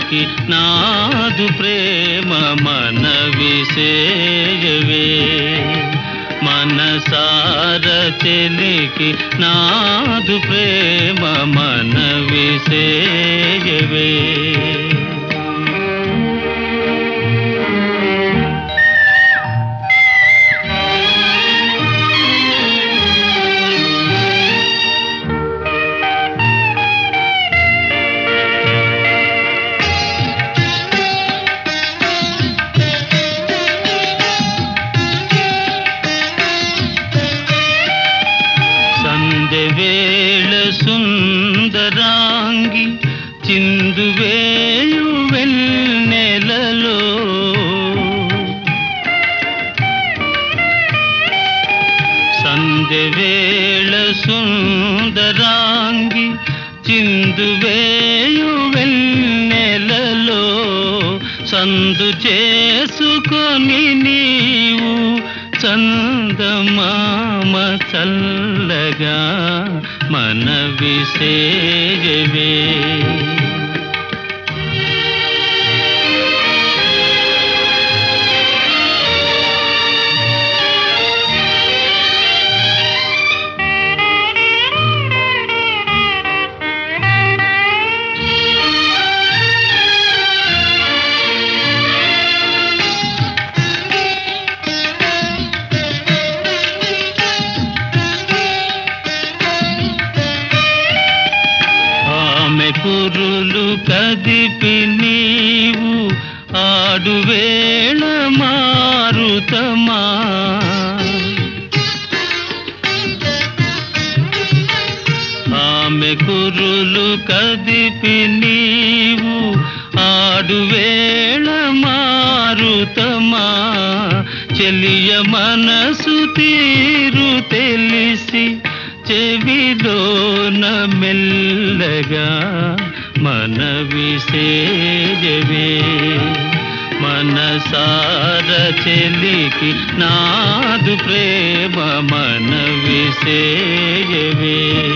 చెలికి నాదు ప్రేమ మనవిసేయవే మనసార చెలికి నాదు ప్రేమ మనవిసేయవే వేళ సుందరాంగి చిందువేయు వెన్నెలలో సంధ్య వేళ సుందరాంగి చిందువేయు వెన్నెలలో సందు చేసుకొని నీవు చందమామ చల్లగా మనవిసేయవే కురులు కదిపి నీవు ఆడువేళ మారుతమా ఆమె కురులు కదిపి నీవు ఆడువేళ మారుతమా చెలియ మనసు తీరు తెలిసి చెవిలోన మెల్లగా మనవిసేయవే మనసార చెలికి నాదు ప్రేమ మనవిసేయవే